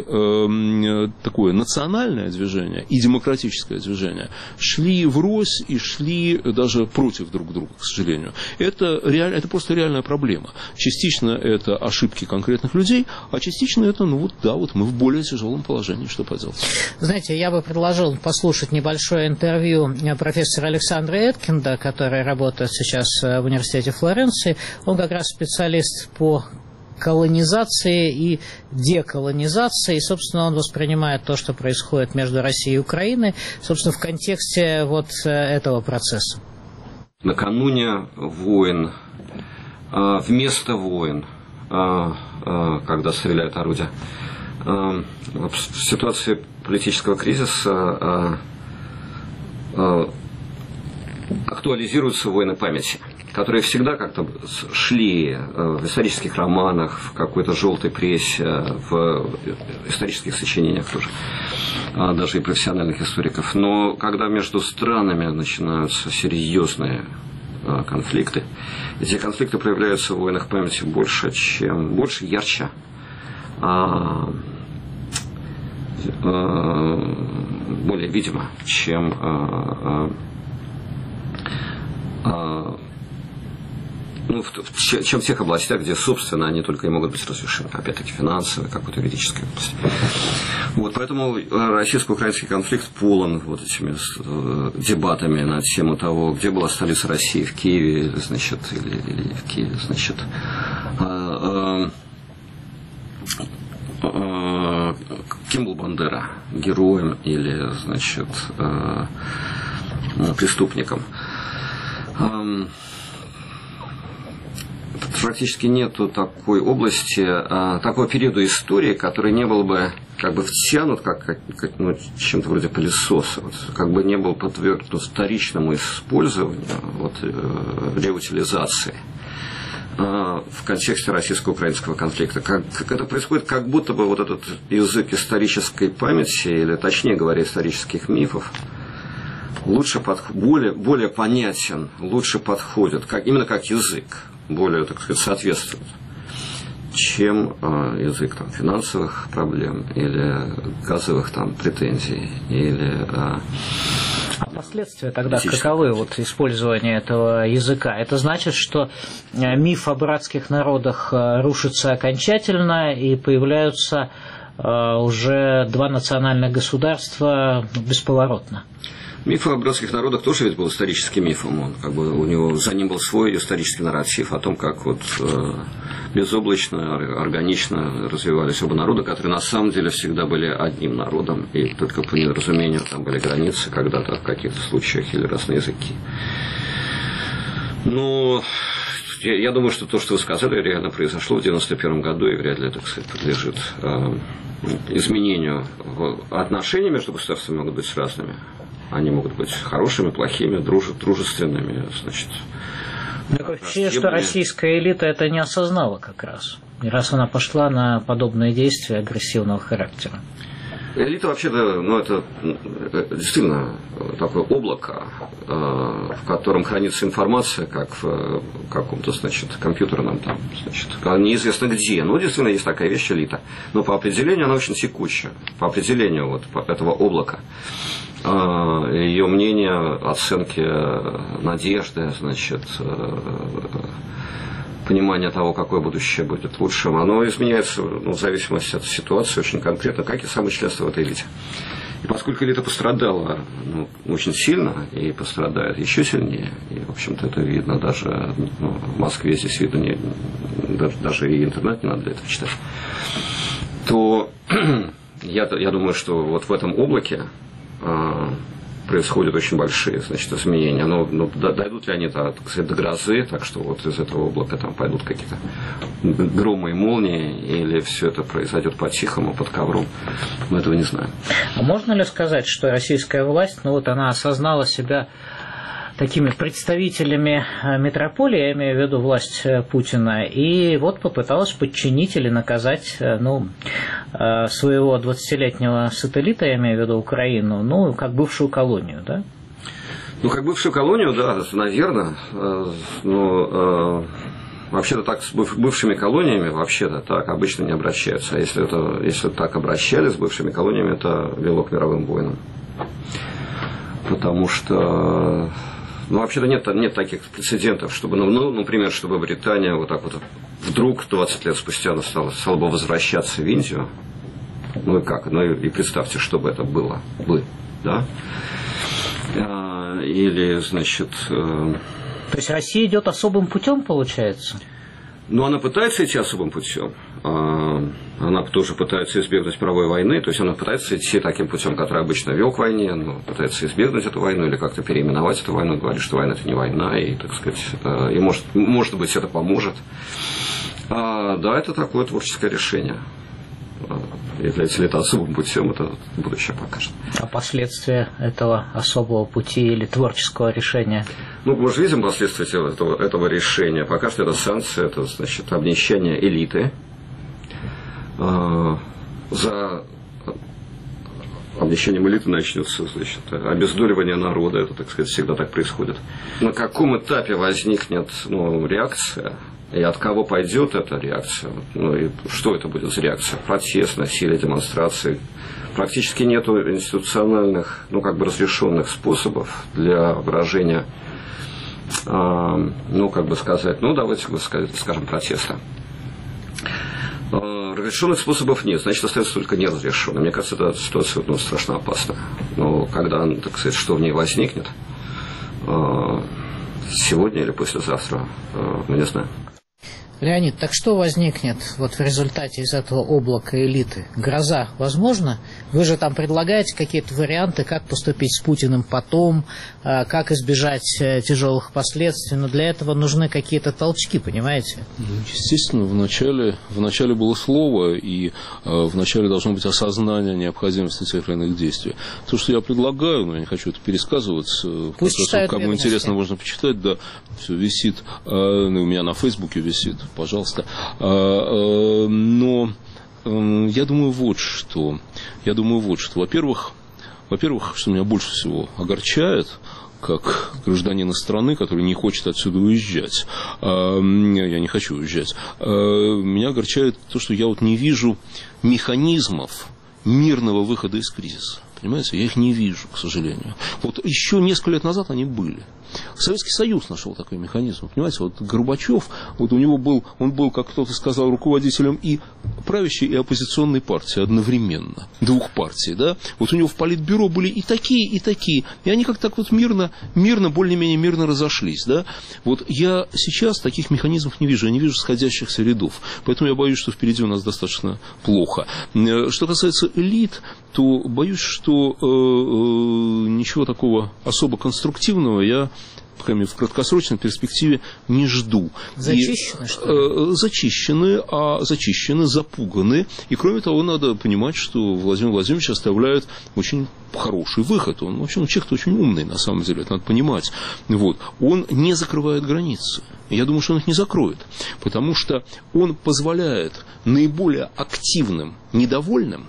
такое национальное движение и демократическое движение шли врозь и шли даже против друг друга, к сожалению. Это просто реальная проблема. Частично это ошибки конкретных людей, а частично это, ну вот, да, вот мы в более тяжелом положении, что поделать. Знаете, я бы предложил послушать небольшое интервью профессора Александра Эткинда, который работает сейчас в университете Флоренции. Он как раз специалист по колонизации и деколонизации. И, собственно, он воспринимает то, что происходит между Россией и Украиной, собственно, в контексте вот этого процесса. Накануне войн, вместо войн, когда стреляют орудия, в ситуации политического кризиса актуализируются войны памяти, которые всегда как-то шли в исторических романах, в какой-то желтой прессе, в исторических сочинениях тоже, даже и профессиональных историков. Но когда между странами начинаются серьезные конфликты, эти конфликты проявляются в войнах памяти больше, ярче, более видимо, чем чем в тех областях, где, собственно, они только и могут быть разрешены. Опять-таки, финансовая, какой-то юридическая область. Вот, поэтому российско-украинский конфликт полон вот этими дебатами на тему того, где была столица России, в Киеве, значит, или в Киеве, значит. Кем был Бандера? Героем или, значит, преступником? Практически нету такой области, такого периода истории, который не был бы как бы втянут, как чем-то вроде пылесоса, вот, как бы не был подвергнут вторичному использованию, вот, реутилизации в контексте российско-украинского конфликта. Как это происходит, как будто бы вот этот язык исторической памяти, или точнее говоря, исторических мифов, более понятен, лучше подходит, именно как язык, более, так сказать, соответствует, чем язык там, финансовых проблем или газовых там, претензий, или... А последствия тогда каковы вот использования этого языка? Это значит, что миф о братских народах рушится окончательно и появляются уже два национальных государства бесповоротно? Миф о братских народах тоже ведь был историческим мифом. Он, как бы, за ним был свой исторический нарратив о том, как вот, безоблачно, органично развивались оба народа, которые на самом деле всегда были одним народом, и только по недоразумению там были границы когда-то в каких-то случаях или разные языки. Но я думаю, что то, что вы сказали, реально произошло в 1991 году, и вряд ли, так сказать, подлежит изменению. Отношения между государствами могут быть разными. Они могут быть хорошими, плохими, дружественными, значит. Такое ощущение, что российская элита это не осознала как раз. И раз она пошла на подобные действия агрессивного характера. Элита вообще-то, это действительно такое облако, в котором хранится информация, как в каком-то, компьютерном неизвестно где. Действительно, есть такая вещь элита. Но по определению она очень текучая. По определению этого облака. Ее мнение, оценки, надежды, понимание того, какое будущее будет лучшим, оно изменяется в зависимости от ситуации очень конкретно, как и самые членства в этой элите. И поскольку элита пострадала очень сильно и пострадает еще сильнее, и, в общем-то, это видно даже в Москве, здесь видно, даже и интернет не надо для этого читать, то я думаю, что вот в этом облаке происходят очень большие, изменения. Но дойдут ли они до грозы, так что вот из этого облака пойдут какие-то громы и молнии, или все это произойдет по-тихому, под ковром, мы этого не знаем. А можно ли сказать, что российская власть, она осознала себя такими представителями метрополии, я имею в виду власть Путина, и попыталась подчинить или наказать своего 20-летнего сателлита, я имею в виду Украину, как бывшую колонию, да? Как бывшую колонию, да, наверное. Вообще-то так с бывшими колониями вообще-то так обычно не обращаются. А если так обращались с бывшими колониями, это вело к мировым войнам. Потому что вообще-то нет таких прецедентов, чтобы, например, чтобы Британия вдруг 20 лет спустя стала бы возвращаться в Индию. И как? И представьте, что бы это было бы, да? Или, То есть Россия идет особым путем, получается? Она пытается идти особым путем. Она тоже пытается избегнуть мировой войны, то есть она пытается идти таким путем, который обычно вел к войне, но пытается избегнуть эту войну или как-то переименовать эту войну, говорит, что война это не война, и, и может быть, это поможет. Да, это такое творческое решение. Является ли это особым путем, это будущее покажет. А последствия этого особого пути или творческого решения? Мы же видим последствия этого решения. Пока что это санкции, это обнищание элиты. За обнищанием элиты начнется обездоливание народа, это, всегда так происходит. На каком этапе возникнет реакция? И от кого пойдет эта реакция? И что это будет за реакция? Протест, насилие, демонстрации. Практически нет институциональных, разрешенных способов для выражения, давайте скажем, протеста. Разрешенных способов нет, значит, остается только неразрешенные. Мне кажется, эта ситуация страшно опасна. Но когда, что в ней возникнет, сегодня или послезавтра, мы не знаем. Леонид, так что возникнет в результате из этого облака элиты? Гроза возможно? Вы же там предлагаете какие-то варианты, как поступить с Путиным потом, как избежать тяжелых последствий, но для этого нужны какие-то толчки, понимаете? Естественно, вначале было слово, и вначале должно быть осознание необходимости тех или иных действий. То, что я предлагаю, я не хочу это пересказывать, кому интересно, можно почитать, да, все висит, у меня на Фейсбуке висит. Пожалуйста. Но я думаю вот что. Во-первых, что меня больше всего огорчает, как гражданина страны, который не хочет отсюда уезжать. Я не хочу уезжать. Меня огорчает то, что я не вижу механизмов мирного выхода из кризиса. Понимаете, я их не вижу, к сожалению. Еще несколько лет назад они были. Советский Союз нашел такой механизм. Понимаете, Горбачев, он был, как кто-то сказал, руководителем и правящей, и оппозиционной партии одновременно. Двух партий, да. У него в политбюро были и такие, и такие. И они как-то мирно, более-менее мирно разошлись, да. Я сейчас таких механизмов не вижу. Я не вижу сходящихся рядов. Поэтому я боюсь, что впереди у нас достаточно плохо. Что касается элит, то боюсь, что ничего такого особо конструктивного я, по крайней мере, в краткосрочной перспективе не жду. Зачищены, что ли? Зачищены, запуганы. И, кроме того, надо понимать, что Владимир Владимирович оставляет очень хороший выход. Он человек очень умный, на самом деле, это надо понимать. Он не закрывает границы. Я думаю, что он их не закроет. Потому что он позволяет наиболее активным, недовольным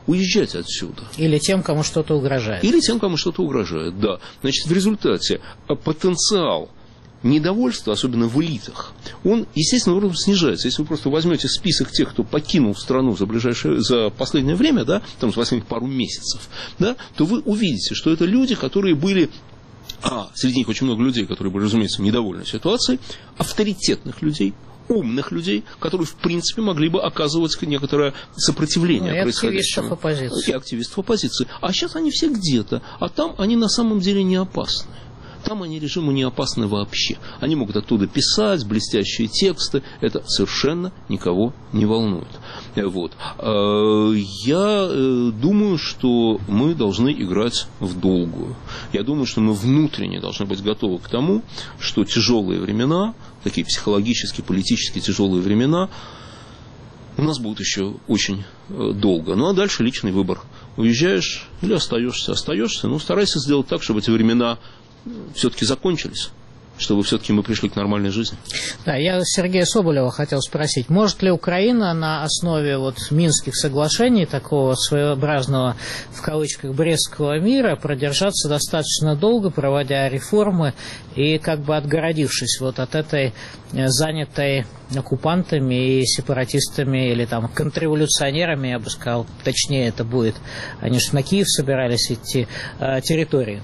уезжать отсюда. Или тем, кому что-то угрожает. Или тем, кому что-то угрожает, да. Значит, в результате потенциал недовольства, особенно в элитах, он естественным образом снижается. Если вы просто возьмете список тех, кто покинул страну за последнее время, да, там за последних пару месяцев, да, то вы увидите, что это люди, которые были, среди них очень много людей, которые были, разумеется, недовольны ситуацией, авторитетных людей, умных людей, которые, в принципе, могли бы оказывать некоторое сопротивление происходящему. И активистов оппозиции. А сейчас они все где-то, а там они на самом деле не опасны. Там они режиму не опасны вообще. Они могут оттуда писать блестящие тексты. Это совершенно никого не волнует. Вот. Я думаю, что мы должны играть в долгую. Я думаю, что мы внутренне должны быть готовы к тому, что тяжелые времена, такие психологически, политически тяжелые времена, у нас будут еще очень долго. Ну, а дальше личный выбор. Уезжаешь или остаешься? Остаешься, ну, старайся сделать так, чтобы эти времена все-таки закончились, чтобы все-таки мы пришли к нормальной жизни. Да, я Сергея Соболева хотел спросить, может ли Украина на основе вот Минских соглашений, такого своеобразного, в кавычках, Брестского мира, продержаться достаточно долго, проводя реформы и как бы отгородившись вот от этой занятой оккупантами и сепаратистами или там контрреволюционерами, я бы сказал, точнее это будет, они же на Киев собирались идти, территории?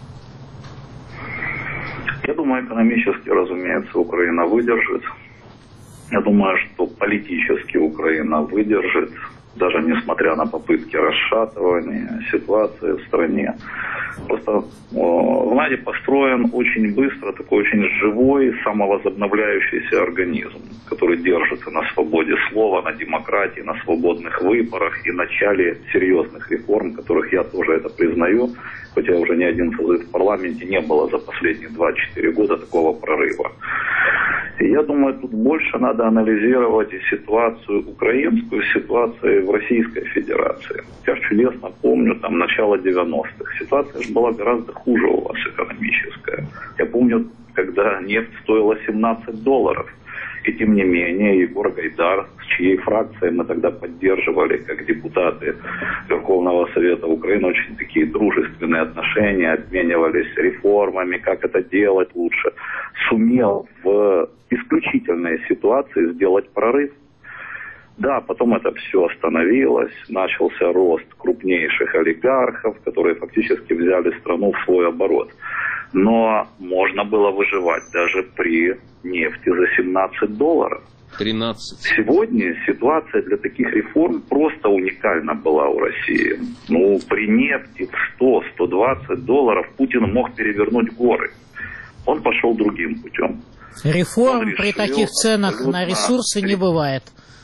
Я думаю, экономически, разумеется, Украина выдержит. Я думаю, что политически Украина выдержит, даже несмотря на попытки расшатывания ситуации в стране. Просто в НАДе построен очень быстро такой очень живой, самовозобновляющийся организм, который держится на свободе слова, на демократии, на свободных выборах и начале серьезных реформ, которых я тоже это признаю, хотя уже ни один созыв в парламенте не было за последние 2-4 года такого прорыва. И я думаю, тут больше надо анализировать и ситуацию украинскую, и ситуацию в Российской Федерации. Я чудесно помню, там, начало 90-х. Ситуация же была гораздо хуже у вас экономическая. Я помню, когда нефть стоила $17. И тем не менее, Егор Гайдар, с чьей фракцией мы тогда поддерживали, как депутаты Верховного Совета Украины, очень такие дружественные отношения, обменивались реформами, как это делать лучше, сумел в исключительной ситуации сделать прорыв. Да, потом это все остановилось, начался рост крупнейших олигархов, которые фактически взяли страну в свой оборот. Но можно было выживать даже при нефти за $17. 13. Сегодня ситуация для таких реформ просто уникальна была у России. Ну, при нефти в $100-120 Путин мог перевернуть горы. Он пошел другим путем. Реформ при таких ценах на ресурсы не бывает.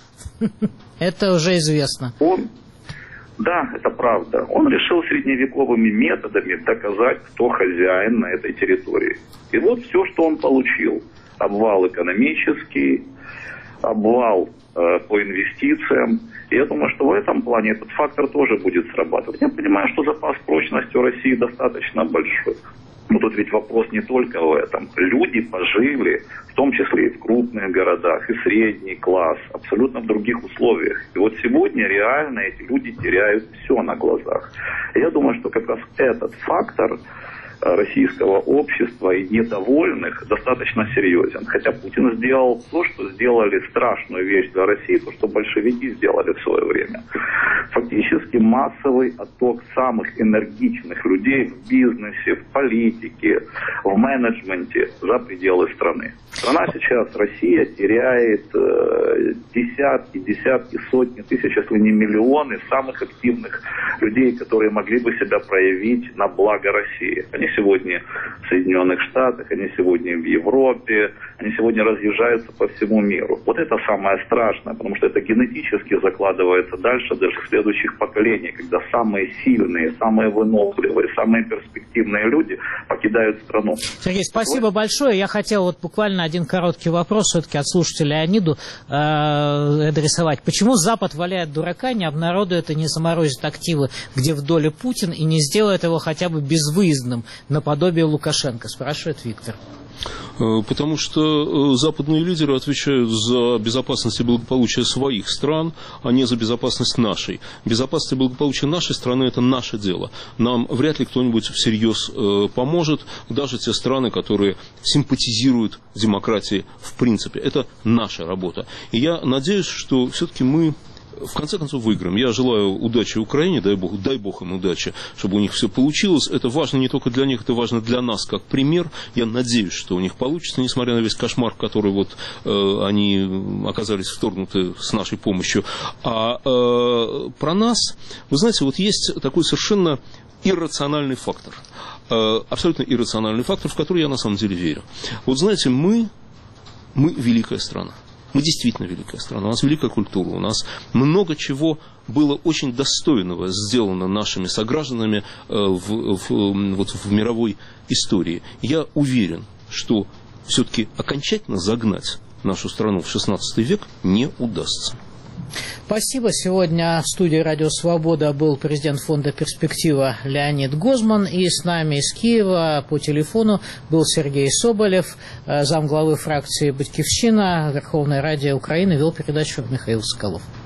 Это уже известно. Да, это правда. Он решил средневековыми методами доказать, кто хозяин на этой территории. И вот все, что он получил. Обвал экономический, обвал по инвестициям. И я думаю, что в этом плане этот фактор тоже будет срабатывать. Я понимаю, что запас прочности у России достаточно большой. Но тут ведь вопрос не только в этом. Люди пожили, в том числе и в крупных городах, и средний класс, абсолютно в других условиях. И вот сегодня реально эти люди теряют все на глазах. И я думаю, что как раз этот фактор российского общества и недовольных достаточно серьезен. Хотя Путин сделал то, что сделали страшную вещь для России, то, что большевики сделали в свое время. Фактически массовый отток самых энергичных людей в бизнесе, в политике, в менеджменте за пределы страны. Страна сейчас, Россия, теряет десятки, сотни тысяч, если не миллионы самых активных людей, которые могли бы себя проявить на благо России. Они сегодня в Соединенных Штатах, они сегодня в Европе, они сегодня разъезжаются по всему миру. Вот это самое страшное, потому что это генетически закладывается дальше, даже в следующих поколениях, когда самые сильные, самые выносливые, самые перспективные люди покидают страну. Сергей, спасибо большое. Я хотел вот буквально один короткий вопрос все-таки от слушателя Леониду адресовать. Почему Запад валяет дурака, не обнародует и не заморозит активы, где в доле Путин, и не сделает его хотя бы безвыездным, наподобие Лукашенко, спрашивает Виктор. Потому что западные лидеры отвечают за безопасность и благополучие своих стран, а не за безопасность нашей. Безопасность и благополучие нашей страны – это наше дело. Нам вряд ли кто-нибудь всерьез поможет, даже те страны, которые симпатизируют демократии в принципе. Это наша работа. И я надеюсь, что все-таки мы в конце концов выиграем. Я желаю удачи Украине, дай бог им удачи, чтобы у них все получилось. Это важно не только для них, это важно для нас как пример. Я надеюсь, что у них получится, несмотря на весь кошмар, в который вот они оказались вторгнуты с нашей помощью. А про нас, вы знаете, вот есть такой совершенно иррациональный фактор. Абсолютно иррациональный фактор, в который я на самом деле верю. Вот знаете, мы великая страна. Мы действительно великая страна, у нас великая культура, у нас много чего было очень достойного сделано нашими согражданами в мировой истории. Я уверен, что все-таки окончательно загнать нашу страну в XVI век не удастся. Спасибо. Сегодня в студии «Радио Свобода» был президент фонда «Перспектива» Леонид Гозман. И с нами из Киева по телефону был Сергей Соболев, замглавы фракции «Батькивщина», Верховной Ради Украины, вел передачу Михаил Соколов.